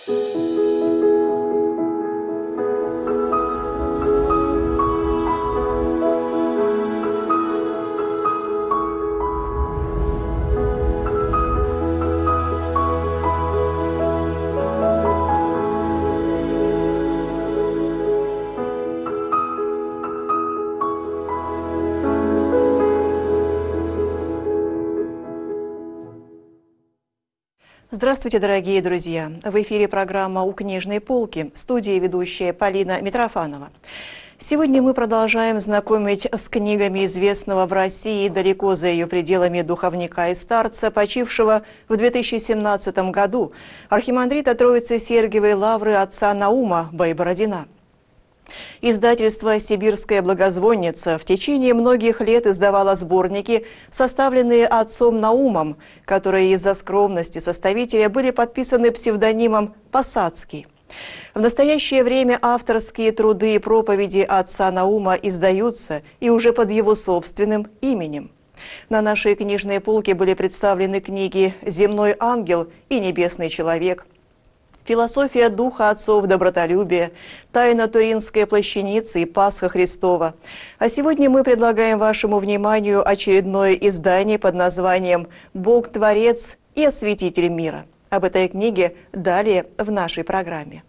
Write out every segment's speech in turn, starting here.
Здравствуйте, дорогие друзья! В эфире программа «У книжной полки», в студии ведущая Полина Митрофанова. Сегодня мы продолжаем знакомить с книгами известного в России далеко за ее пределами духовника и старца, почившего в 2017 году, архимандрита Троицы Сергиевой Лавры отца Наума Байбородина. Издательство «Сибирская благозвонница» в течение многих лет издавало сборники, составленные отцом Наумом, которые из-за скромности составителя были подписаны псевдонимом «Посадский». В настоящее время авторские труды и проповеди отца Наума издаются и уже под его собственным именем. На нашей книжной полке были представлены книги «Земной ангел» и «Небесный человек», «Философия духа отцов добротолюбия», «Тайна Туринской плащаницы» и «Пасха Христова». А сегодня мы предлагаем вашему вниманию очередное издание под названием «Бог, Творец и Осветитель мира». Об этой книге далее в нашей программе.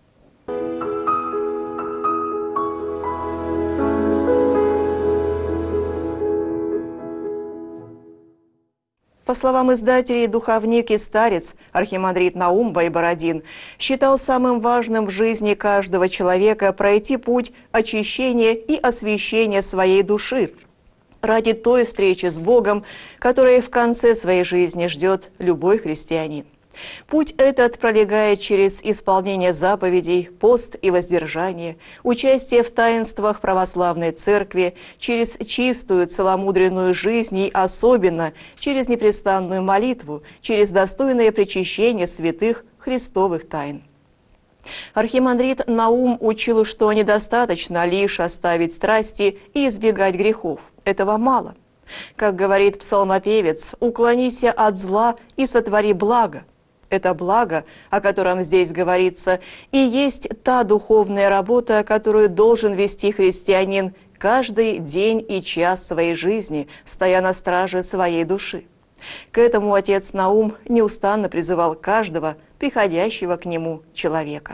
По словам издателей, духовник и старец архимандрит Наум Байбородин считал самым важным в жизни каждого человека пройти путь очищения и освящения своей души ради той встречи с Богом, которая в конце своей жизни ждет любой христианин. Путь этот пролегает через исполнение заповедей, пост и воздержание, участие в таинствах православной церкви, через чистую целомудренную жизнь и особенно через непрестанную молитву, через достойное причащение святых христовых тайн. Архимандрит Наум учил, что недостаточно лишь оставить страсти и избегать грехов. Этого мало. Как говорит псалмопевец, «Уклонись от зла и сотвори благо». Это благо, о котором здесь говорится, и есть та духовная работа, которую должен вести христианин каждый день и час своей жизни, стоя на страже своей души. К этому отец Наум неустанно призывал каждого приходящего к нему человека.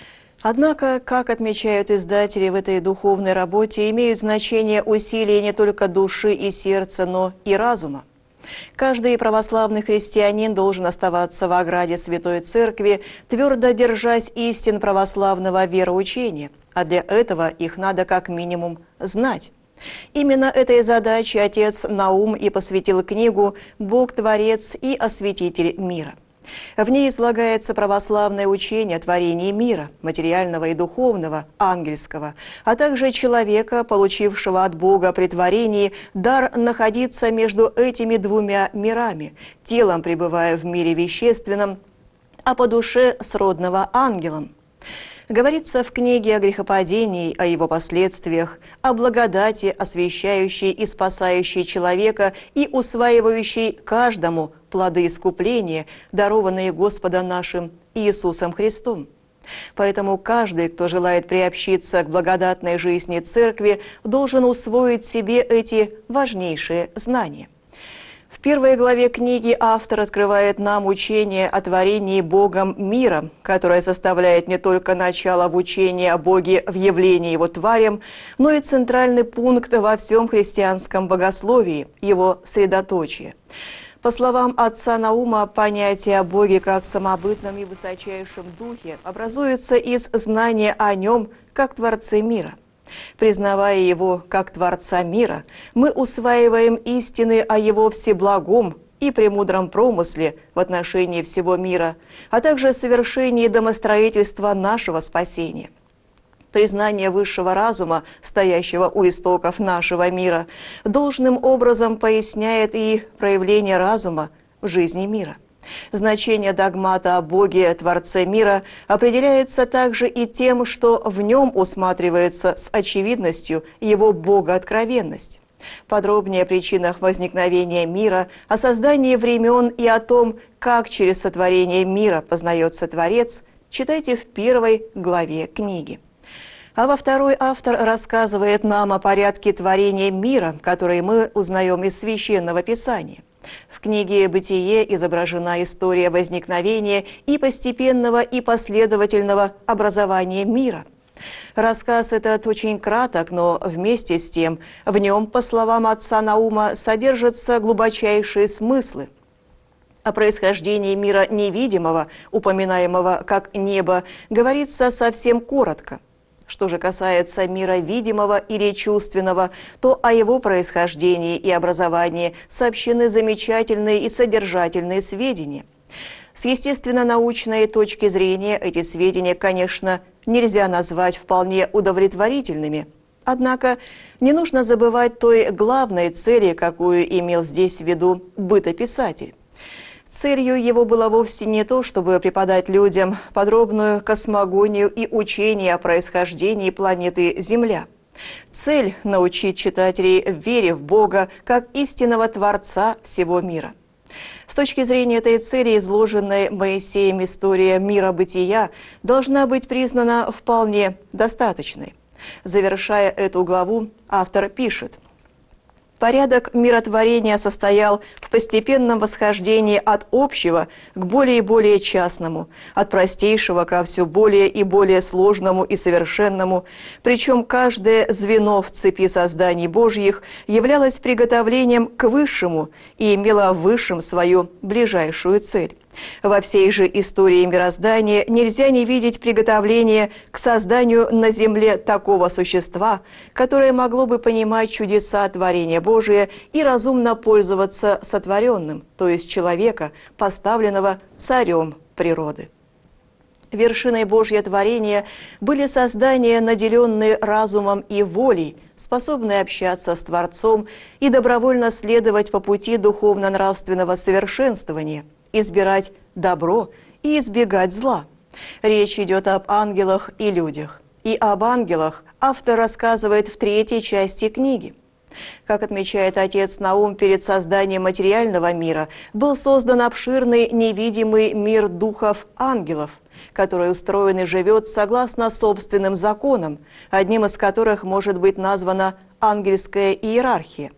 Однако, как отмечают издатели, в этой духовной работе имеют значение усилия не только души и сердца, но и разума. Каждый православный христианин должен оставаться в ограде Святой Церкви, твердо держась истин православного вероучения, а для этого их надо как минимум знать. Именно этой задаче отец Наум и посвятил книгу «Бог, Творец и Осветитель мира». В ней излагается православное учение о творении мира, материального и духовного, ангельского, а также человека, получившего от Бога при творении дар находиться между этими двумя мирами, телом пребывая в мире вещественном, а по душе сродного ангелам. Говорится в книге о грехопадении, о его последствиях, о благодати, освящающей и спасающей человека и усваивающей каждому плоды искупления, дарованные Господом нашим Иисусом Христом. Поэтому каждый, кто желает приобщиться к благодатной жизни Церкви, должен усвоить себе эти важнейшие знания. В первой главе книги автор открывает нам учение о творении Богом мира, которое составляет не только начало в учении о Боге в явлении Его тварям, но и центральный пункт во всем христианском богословии, его средоточие. По словам отца Наума, понятие о Боге как самобытном и высочайшем духе образуется из знания о Нем как Творце мира. Признавая Его как Творца мира, мы усваиваем истины о Его всеблагом и премудром промысле в отношении всего мира, а также совершении домостроительства нашего спасения. Признание высшего разума, стоящего у истоков нашего мира, должным образом поясняет и проявление разума в жизни мира. Значение догмата о Боге, Творце мира, определяется также и тем, что в нем усматривается с очевидностью его богооткровенность. Подробнее о причинах возникновения мира, о создании времен и о том, как через сотворение мира познается Творец, читайте в 1 главе книги. А во 2 автор рассказывает нам о порядке творения мира, который мы узнаем из Священного Писания. В книге «Бытие» изображена история возникновения и постепенного и последовательного образования мира. Рассказ этот очень краток, но вместе с тем в нем, по словам отца Наума, содержатся глубочайшие смыслы. О происхождении мира невидимого, упоминаемого как небо, говорится совсем коротко. Что же касается мира видимого или чувственного, то о его происхождении и образовании сообщены замечательные и содержательные сведения. С естественно-научной точки зрения эти сведения, конечно, нельзя назвать вполне удовлетворительными. Однако не нужно забывать той главной цели, какую имел здесь в виду бытописатель. Целью его было вовсе не то, чтобы преподать людям подробную космогонию и учение о происхождении планеты Земля. Цель – научить читателей вере в Бога как истинного Творца всего мира. С точки зрения этой цели, изложенная Моисеем история мира бытия должна быть признана вполне достаточной. Завершая эту главу, автор пишет: «Порядок миротворения состоял в постепенном восхождении от общего к более и более частному, от простейшего ко все более и более сложному и совершенному, причем каждое звено в цепи созданий Божьих являлось приготовлением к высшему и имело в высшем свою ближайшую цель. Во всей же истории мироздания нельзя не видеть приготовление к созданию на земле такого существа, которое могло бы понимать чудеса творения Божия и разумно пользоваться сотворенным, то есть человека, поставленного царем природы». Вершиной Божьего творения были создания, наделенные разумом и волей, способные общаться с Творцом и добровольно следовать по пути духовно-нравственного совершенствования, избирать добро и избегать зла. Речь идет об ангелах и людях. И об ангелах автор рассказывает в 3 части книги. Как отмечает отец Наум, перед созданием материального мира был создан обширный невидимый мир духов ангелов, который устроен и живет согласно собственным законам, одним из которых может быть названа ангельская иерархия.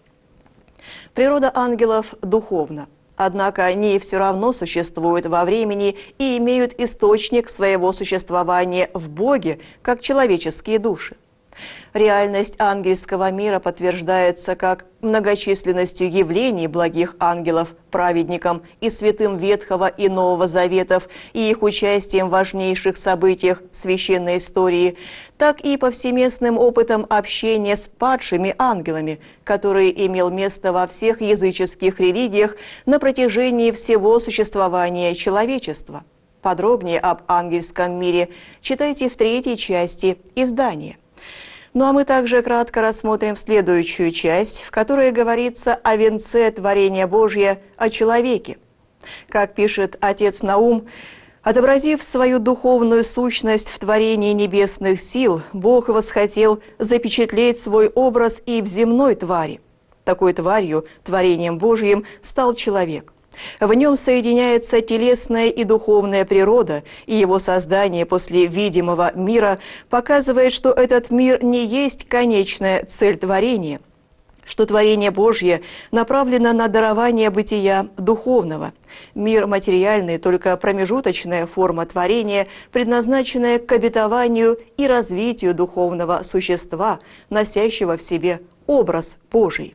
Природа ангелов духовна. Однако они все равно существуют во времени и имеют источник своего существования в Боге, как человеческие души. Реальность ангельского мира подтверждается как многочисленностью явлений благих ангелов, праведникам и святым Ветхого и Нового Заветов и их участием в важнейших событиях священной истории, так и повсеместным опытом общения с падшими ангелами, который имел место во всех языческих религиях на протяжении всего существования человечества. Подробнее об ангельском мире читайте в 3 части издания. Ну а мы также кратко рассмотрим следующую часть, в которой говорится о венце творения Божия, о человеке. Как пишет отец Наум, отобразив свою духовную сущность в творении небесных сил, Бог восхотел запечатлеть свой образ и в земной твари. Такой тварью, творением Божьим, стал человек. В нем соединяется телесная и духовная природа, и его создание после видимого мира показывает, что этот мир не есть конечная цель творения, что творение Божье направлено на дарование бытия духовного. Мир материальный – только промежуточная форма творения, предназначенная к обетованию и развитию духовного существа, носящего в себе образ Божий.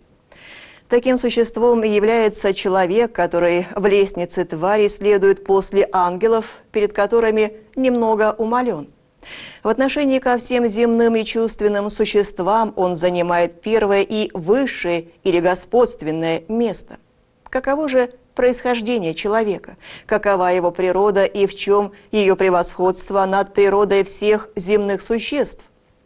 Таким существом является человек, который в лестнице твари следует после ангелов, перед которыми немного умален. В отношении ко всем земным и чувственным существам он занимает первое и высшее или господственное место. Каково же происхождение человека? Какова его природа и в чем ее превосходство над природой всех земных существ?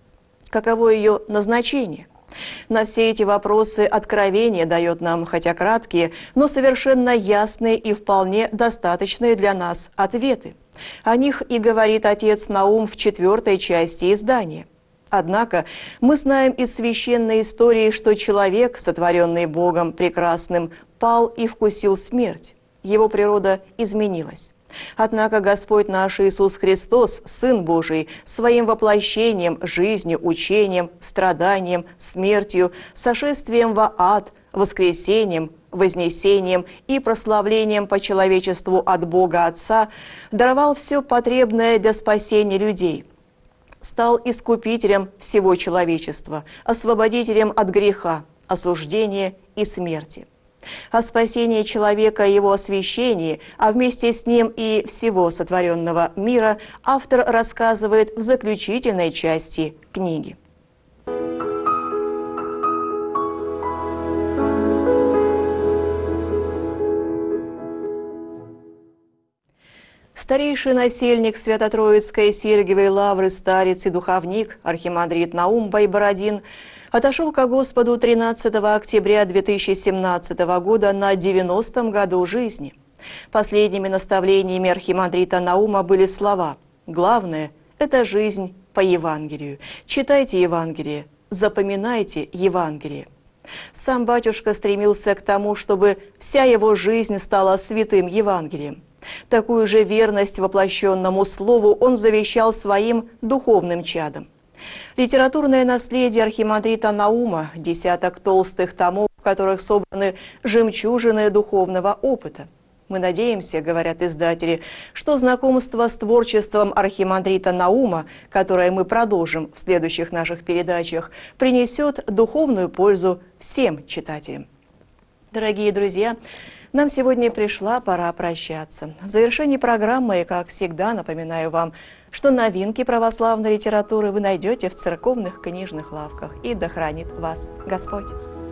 Каково ее назначение? На все эти вопросы Откровение дает нам, хотя краткие, но совершенно ясные и вполне достаточные для нас ответы. О них и говорит отец Наум в 4 части издания. Однако мы знаем из священной истории, что человек, сотворенный Богом прекрасным, пал и вкусил смерть. Его природа изменилась. Однако Господь наш Иисус Христос, Сын Божий, своим воплощением, жизнью, учением, страданием, смертью, сошествием во ад, воскресением, вознесением и прославлением по человечеству от Бога Отца даровал все потребное для спасения людей, стал искупителем всего человечества, освободителем от греха, осуждения и смерти. О спасении человека и его освящении, а вместе с ним и всего сотворенного мира, автор рассказывает в заключительной части книги. Старейший насельник Свято-Троицкой Сергиевой лавры, старец и духовник, архимандрит Наум Байбородин, отошел ко Господу 13 октября 2017 года на 90-м году жизни. Последними наставлениями архимандрита Наума были слова: «Главное – это жизнь по Евангелию. Читайте Евангелие, запоминайте Евангелие». Сам батюшка стремился к тому, чтобы вся его жизнь стала святым Евангелием. Такую же верность воплощенному слову он завещал своим духовным чадам. Литературное наследие архимандрита Наума – десяток толстых томов, в которых собраны жемчужины духовного опыта. Мы надеемся, говорят издатели, что знакомство с творчеством архимандрита Наума, которое мы продолжим в следующих наших передачах, принесет духовную пользу всем читателям. Дорогие друзья, нам сегодня пришла пора прощаться. В завершении программы, как всегда, напоминаю вам, что новинки православной литературы вы найдете в церковных книжных лавках. И да хранит вас Господь!